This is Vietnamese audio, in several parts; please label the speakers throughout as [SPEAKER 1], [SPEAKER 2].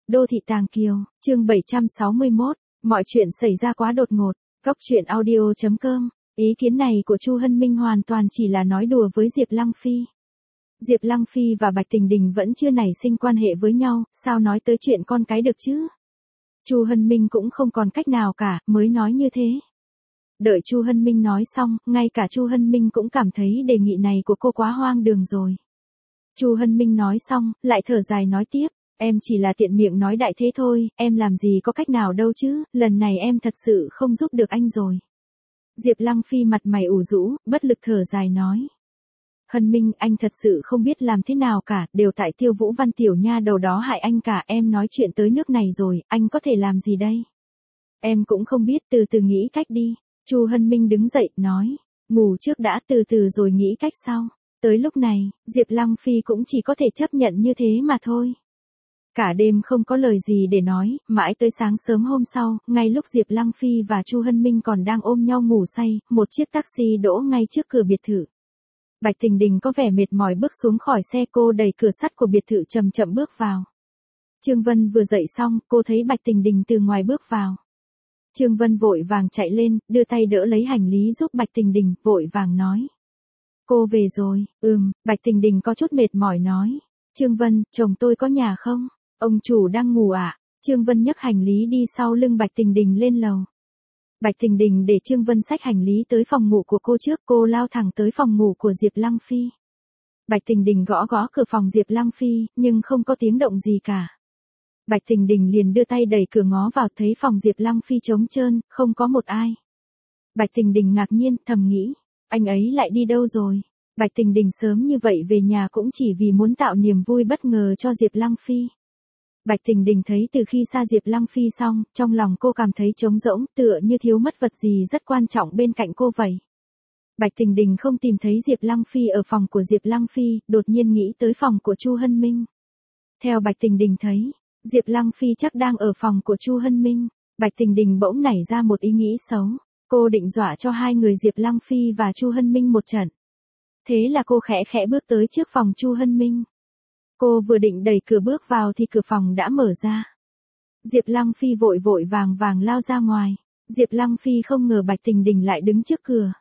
[SPEAKER 1] Đô thị Tàng Kiều, chương 761, mọi chuyện xảy ra quá đột ngột. Góc truyện audio.com. Ý kiến này của Chu Hân Minh hoàn toàn chỉ là nói đùa với Diệp Lăng Phi. Diệp Lăng Phi và Bạch Tình Đình vẫn chưa nảy sinh quan hệ với nhau, sao nói tới chuyện con cái được chứ? Chu Hân Minh cũng không còn cách nào cả, mới nói như thế. Đợi Chu Hân Minh nói xong, ngay cả Chu Hân Minh cũng cảm thấy đề nghị này của cô quá hoang đường rồi. Chu Hân Minh nói xong, lại thở dài nói tiếp, em chỉ là tiện miệng nói đại thế thôi, em làm gì có cách nào đâu chứ, lần này em thật sự không giúp được anh rồi. Diệp Lăng Phi mặt mày ủ rũ, bất lực thở dài nói. Hân Minh, anh thật sự không biết làm thế nào cả, đều tại Tiêu Vũ Văn tiểu nha đầu đó hại anh cả, em nói chuyện tới nước này rồi, anh có thể làm gì đây? Em cũng không biết, từ từ nghĩ cách đi. Chu Hân Minh đứng dậy, nói, ngủ trước đã, từ từ rồi nghĩ cách sau. Tới lúc này, Diệp Lăng Phi cũng chỉ có thể chấp nhận như thế mà thôi. Cả đêm không có lời gì để nói, mãi tới sáng sớm hôm sau, ngay lúc Diệp Lăng Phi và Chu Hân Minh còn đang ôm nhau ngủ say, một chiếc taxi đỗ ngay trước cửa biệt thự. Bạch Tình Đình có vẻ mệt mỏi bước xuống khỏi xe, cô đẩy cửa sắt của biệt thự chậm chậm bước vào. Trương Vân vừa dậy xong, cô thấy Bạch Tình Đình từ ngoài bước vào. Trương Vân vội vàng chạy lên, đưa tay đỡ lấy hành lý giúp Bạch Tình Đình, vội vàng nói. Cô về rồi, Bạch Tình Đình có chút mệt mỏi nói. Trương Vân, chồng tôi có nhà không? Ông chủ đang ngủ ạ. Trương Vân nhấc hành lý đi sau lưng Bạch Tình Đình lên lầu. Bạch Tình Đình để Trương Vân xách hành lý tới phòng ngủ của cô trước, cô lao thẳng tới phòng ngủ của Diệp Lăng Phi. Bạch Tình Đình gõ gõ cửa phòng Diệp Lăng Phi, nhưng không có tiếng động gì cả. Bạch Tình Đình liền đưa tay đẩy cửa ngó vào, thấy phòng Diệp Lăng Phi trống trơn, không có một ai. Bạch Tình Đình ngạc nhiên, thầm nghĩ, anh ấy lại đi đâu rồi? Bạch Tình Đình sớm như vậy về nhà cũng chỉ vì muốn tạo niềm vui bất ngờ cho Diệp Lăng Phi. Bạch Tình Đình thấy từ khi xa Diệp Lăng Phi xong, trong lòng cô cảm thấy trống rỗng, tựa như thiếu mất vật gì rất quan trọng bên cạnh cô vậy. Bạch Tình Đình không tìm thấy Diệp Lăng Phi ở phòng của Diệp Lăng Phi, đột nhiên nghĩ tới phòng của Chu Hân Minh. Theo Bạch Tình Đình thấy, Diệp Lăng Phi chắc đang ở phòng của Chu Hân Minh. Bạch Tình Đình bỗng nảy ra một ý nghĩ xấu. Cô định dọa cho hai người Diệp Lăng Phi và Chu Hân Minh một trận. Thế là cô khẽ khẽ bước tới trước phòng Chu Hân Minh. Cô vừa định đẩy cửa bước vào thì cửa phòng đã mở ra. Diệp Lăng Phi vội vội vàng vàng lao ra ngoài. Diệp Lăng Phi không ngờ Bạch Tình Đình lại đứng trước cửa.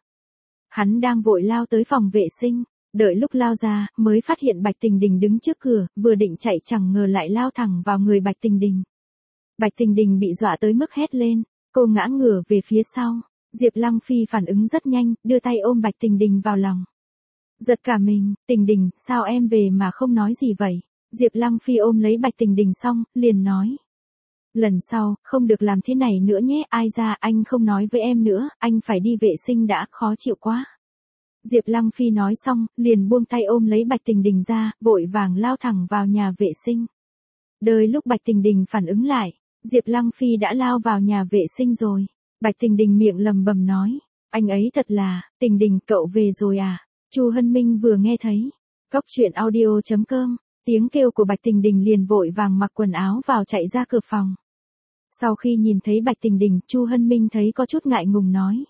[SPEAKER 1] Hắn đang vội lao tới phòng vệ sinh. Đợi lúc lao ra, mới phát hiện Bạch Tình Đình đứng trước cửa, vừa định chạy chẳng ngờ lại lao thẳng vào người Bạch Tình Đình. Bạch Tình Đình bị dọa tới mức hét lên, cô ngã ngửa về phía sau. Diệp Lăng Phi phản ứng rất nhanh, đưa tay ôm Bạch Tình Đình vào lòng. Giật cả mình, Tình Đình, sao em về mà không nói gì vậy? Diệp Lăng Phi ôm lấy Bạch Tình Đình xong, liền nói. Lần sau, không được làm thế này nữa nhé, ai ra anh không nói với em nữa, anh phải đi vệ sinh đã, khó chịu quá. Diệp Lăng Phi nói xong, liền buông tay ôm lấy Bạch Tình Đình ra, vội vàng lao thẳng vào nhà vệ sinh. Đợi lúc Bạch Tình Đình phản ứng lại, Diệp Lăng Phi đã lao vào nhà vệ sinh rồi. Bạch Tình Đình miệng lầm bầm nói, anh ấy thật là, Tình Đình cậu về rồi à? Chu Hân Minh vừa nghe thấy, góc truyện audio.com, tiếng kêu của Bạch Tình Đình liền vội vàng mặc quần áo vào chạy ra cửa phòng. Sau khi nhìn thấy Bạch Tình Đình, Chu Hân Minh thấy có chút ngại ngùng nói.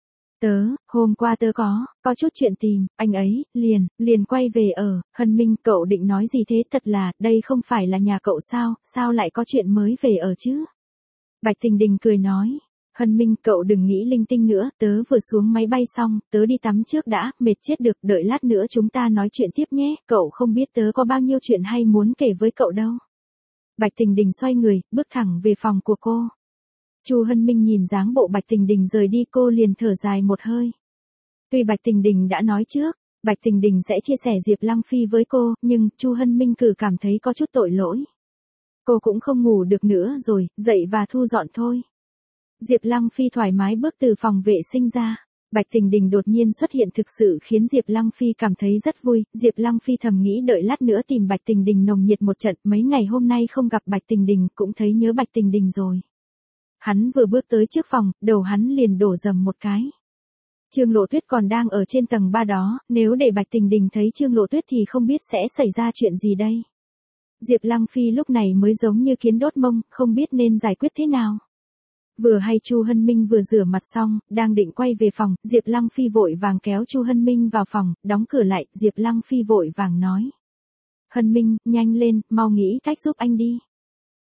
[SPEAKER 1] Hôm qua tớ có chút chuyện tìm, anh ấy, liền quay về ở, Hân Minh cậu định nói gì thế, thật là, đây không phải là nhà cậu sao lại có chuyện mới về ở chứ? Bạch Tình Đình cười nói, Hân Minh cậu đừng nghĩ linh tinh nữa, tớ vừa xuống máy bay xong, tớ đi tắm trước đã, mệt chết được, đợi lát nữa chúng ta nói chuyện tiếp nhé, cậu không biết tớ có bao nhiêu chuyện hay muốn kể với cậu đâu. Bạch Tình Đình xoay người, bước thẳng về phòng của cô. Chu Hân Minh nhìn dáng bộ Bạch Tình Đình rời đi, cô liền thở dài một hơi. Tuy Bạch Tình Đình đã nói trước, Bạch Tình Đình sẽ chia sẻ Diệp Lăng Phi với cô, nhưng Chu Hân Minh cứ cảm thấy có chút tội lỗi. Cô cũng không ngủ được nữa rồi, dậy và thu dọn thôi. Diệp Lăng Phi thoải mái bước từ phòng vệ sinh ra. Bạch Tình Đình đột nhiên xuất hiện thực sự khiến Diệp Lăng Phi cảm thấy rất vui. Diệp Lăng Phi thầm nghĩ đợi lát nữa tìm Bạch Tình Đình nồng nhiệt một trận, mấy ngày hôm nay không gặp Bạch Tình Đình cũng thấy nhớ Bạch Tình Đình rồi. Hắn vừa bước tới trước phòng, đầu hắn liền đổ dầm một cái. Trương Lộ Tuyết còn đang ở trên tầng 3 đó, nếu để Bạch Tình Đình thấy Trương Lộ Tuyết thì không biết sẽ xảy ra chuyện gì đây. Diệp Lăng Phi lúc này mới giống như kiến đốt mông, không biết nên giải quyết thế nào. Vừa hay Chu Hân Minh vừa rửa mặt xong, đang định quay về phòng, Diệp Lăng Phi vội vàng kéo Chu Hân Minh vào phòng, đóng cửa lại, Diệp Lăng Phi vội vàng nói. Hân Minh, nhanh lên, mau nghĩ cách giúp anh đi.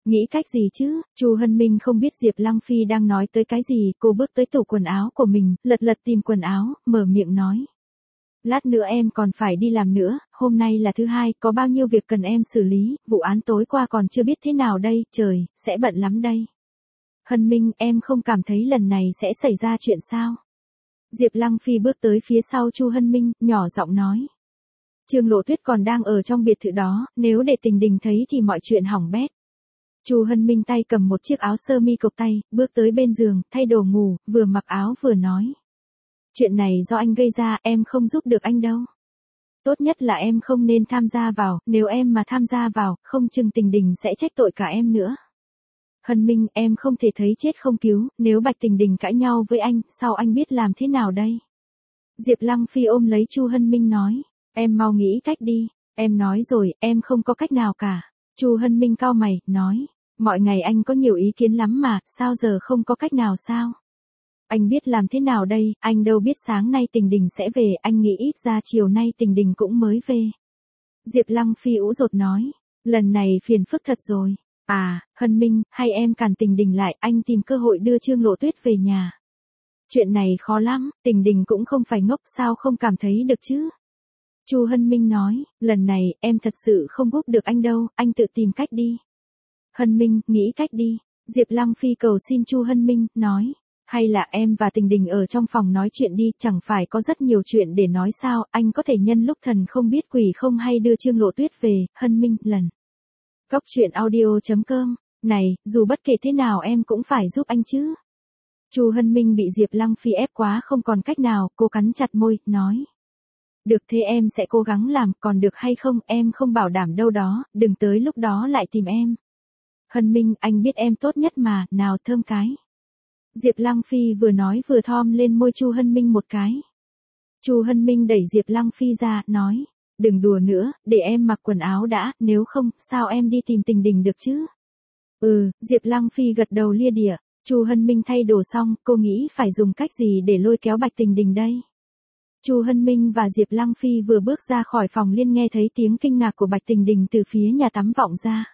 [SPEAKER 1] Nghĩ cách gì chứ? Chu Hân Minh không biết Diệp Lăng Phi đang nói tới cái gì, cô bước tới tủ quần áo của mình, lật lật tìm quần áo, mở miệng nói. Lát nữa em còn phải đi làm nữa, hôm nay là thứ hai, có bao nhiêu việc cần em xử lý, vụ án tối qua còn chưa biết thế nào đây, trời, sẽ bận lắm đây. Hân Minh, em không cảm thấy lần này sẽ xảy ra chuyện sao? Diệp Lăng Phi bước tới phía sau Chu Hân Minh, nhỏ giọng nói. Trương Lộ Tuyết còn đang ở trong biệt thự đó, nếu để Tình Đình thấy thì mọi chuyện hỏng bét. Chu Hân Minh tay cầm một chiếc áo sơ mi cộc tay, bước tới bên giường, thay đồ ngủ, vừa mặc áo vừa nói. Chuyện này do anh gây ra, em không giúp được anh đâu. Tốt nhất là em không nên tham gia vào, nếu em mà tham gia vào, không chừng Tình Đình sẽ trách tội cả em nữa. Hân Minh, em không thể thấy chết không cứu, nếu Bạch Tình Đình cãi nhau với anh, sao anh biết làm thế nào đây? Diệp Lăng Phi ôm lấy Chu Hân Minh nói, em mau nghĩ cách đi, em nói rồi, em không có cách nào cả. Chu Hân Minh cau mày, nói, mọi ngày anh có nhiều ý kiến lắm mà, sao giờ không có cách nào sao? Anh biết làm thế nào đây, anh đâu biết sáng nay Tình Đình sẽ về, anh nghĩ ít ra chiều nay Tình Đình cũng mới về. Diệp Lăng Phi ủ rột nói, lần này phiền phức thật rồi. À, Hân Minh, hay em cản Tình Đình lại, anh tìm cơ hội đưa Trương Lộ Tuyết về nhà. Chuyện này khó lắm, Tình Đình cũng không phải ngốc, sao không cảm thấy được chứ? Chu Hân Minh nói, lần này, em thật sự không giúp được anh đâu, anh tự tìm cách đi. Hân Minh, nghĩ cách đi. Diệp Lăng Phi cầu xin Chu Hân Minh, nói, hay là em và Tình Đình ở trong phòng nói chuyện đi, chẳng phải có rất nhiều chuyện để nói sao, anh có thể nhân lúc thần không biết quỷ không hay đưa Trương Lộ Tuyết về, Hân Minh, lần. Cóc truyện audio.com, này, dù bất kể thế nào em cũng phải giúp anh chứ. Chu Hân Minh bị Diệp Lăng Phi ép quá không còn cách nào, cô cắn chặt môi, nói. Được thế em sẽ cố gắng làm, còn được hay không, em không bảo đảm đâu đó, đừng tới lúc đó lại tìm em. Hân Minh, anh biết em tốt nhất mà, nào thơm cái. Diệp Lăng Phi vừa nói vừa thom lên môi Chu Hân Minh một cái. Chu Hân Minh đẩy Diệp Lăng Phi ra, nói, đừng đùa nữa, để em mặc quần áo đã, nếu không, sao em đi tìm Tình Đình được chứ? Diệp Lăng Phi gật đầu lia đỉa. Chu Hân Minh thay đồ xong, cô nghĩ phải dùng cách gì để lôi kéo Bạch Tình Đình đây? Chu Hân Minh và Diệp Lăng Phi vừa bước ra khỏi phòng liên nghe thấy tiếng kinh ngạc của Bạch Tình Đình từ phía nhà tắm vọng ra.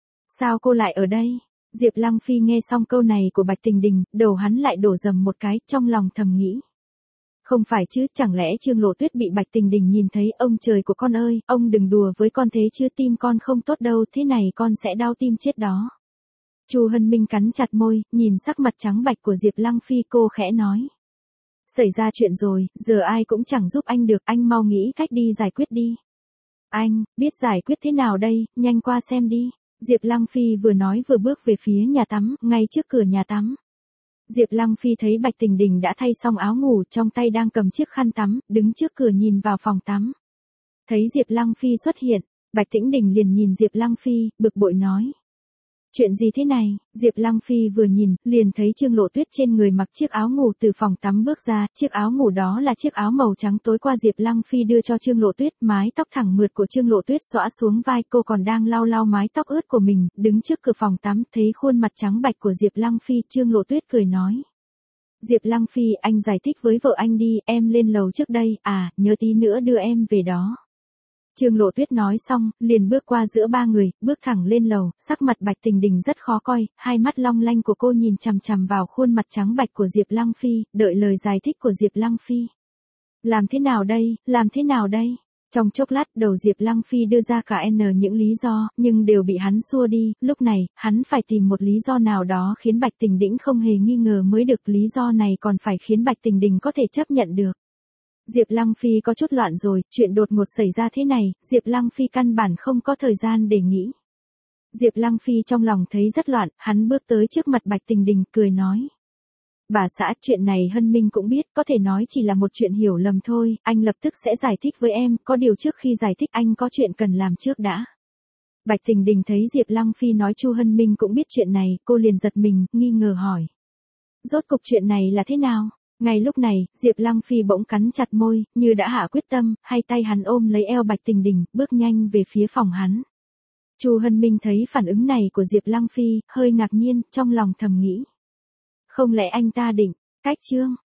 [SPEAKER 1] Sao cô lại ở đây? Diệp Lăng Phi nghe xong câu này của Bạch Tình Đình, đầu hắn lại đổ dầm một cái, trong lòng thầm nghĩ. Không phải chứ, chẳng lẽ Trương Lộ Tuyết bị Bạch Tình Đình nhìn thấy, ông trời của con ơi, ông đừng đùa với con thế chứ, tim con không tốt đâu, thế này con sẽ đau tim chết đó. Chu Hân Minh cắn chặt môi, nhìn sắc mặt trắng bạch của Diệp Lăng Phi, cô khẽ nói. Xảy ra chuyện rồi, giờ ai cũng chẳng giúp anh được, anh mau nghĩ cách đi giải quyết đi. Anh, biết giải quyết thế nào đây, nhanh qua xem đi. Diệp Lăng Phi vừa nói vừa bước về phía nhà tắm, ngay trước cửa nhà tắm. Diệp Lăng Phi thấy Bạch Tình Đình đã thay xong áo ngủ, trong tay đang cầm chiếc khăn tắm, đứng trước cửa nhìn vào phòng tắm. Thấy Diệp Lăng Phi xuất hiện, Bạch Tĩnh Đình liền nhìn Diệp Lăng Phi, bực bội nói. Chuyện gì thế này? Diệp Lăng Phi vừa nhìn, liền thấy Trương Lộ Tuyết trên người mặc chiếc áo ngủ từ phòng tắm bước ra, chiếc áo ngủ đó là chiếc áo màu trắng tối qua Diệp Lăng Phi đưa cho Trương Lộ Tuyết, mái tóc thẳng mượt của Trương Lộ Tuyết xõa xuống vai, cô còn đang lau lau mái tóc ướt của mình, đứng trước cửa phòng tắm, thấy khuôn mặt trắng bạch của Diệp Lăng Phi, Trương Lộ Tuyết cười nói. Diệp Lăng Phi, anh giải thích với vợ anh đi, em lên lầu trước đây, nhớ tí nữa đưa em về đó. Trương Lộ Tuyết nói xong, liền bước qua giữa ba người, bước thẳng lên lầu, sắc mặt Bạch Tình Đình rất khó coi, hai mắt long lanh của cô nhìn chằm chằm vào khuôn mặt trắng bạch của Diệp Lăng Phi, đợi lời giải thích của Diệp Lăng Phi. Làm thế nào đây, làm thế nào đây? Trong chốc lát đầu Diệp Lăng Phi đưa ra cả những lý do, nhưng đều bị hắn xua đi, lúc này, hắn phải tìm một lý do nào đó khiến Bạch Tình Đình không hề nghi ngờ mới được, lý do này còn phải khiến Bạch Tình Đình có thể chấp nhận được. Diệp Lăng Phi có chút loạn rồi, chuyện đột ngột xảy ra thế này, Diệp Lăng Phi căn bản không có thời gian để nghĩ. Diệp Lăng Phi trong lòng thấy rất loạn, hắn bước tới trước mặt Bạch Tình Đình, cười nói. Bà xã, chuyện này Hân Minh cũng biết, có thể nói chỉ là một chuyện hiểu lầm thôi, anh lập tức sẽ giải thích với em, có điều trước khi giải thích anh có chuyện cần làm trước đã. Bạch Tình Đình thấy Diệp Lăng Phi nói Chu Hân Minh cũng biết chuyện này, cô liền giật mình, nghi ngờ hỏi. Rốt cục chuyện này là thế nào? Ngay lúc này, Diệp Lăng Phi bỗng cắn chặt môi, như đã hạ quyết tâm, hai tay hắn ôm lấy eo Bạch Tình Đình, bước nhanh về phía phòng hắn. Chu Hân Minh thấy phản ứng này của Diệp Lăng Phi, hơi ngạc nhiên, trong lòng thầm nghĩ. Không lẽ anh ta định, cách Trương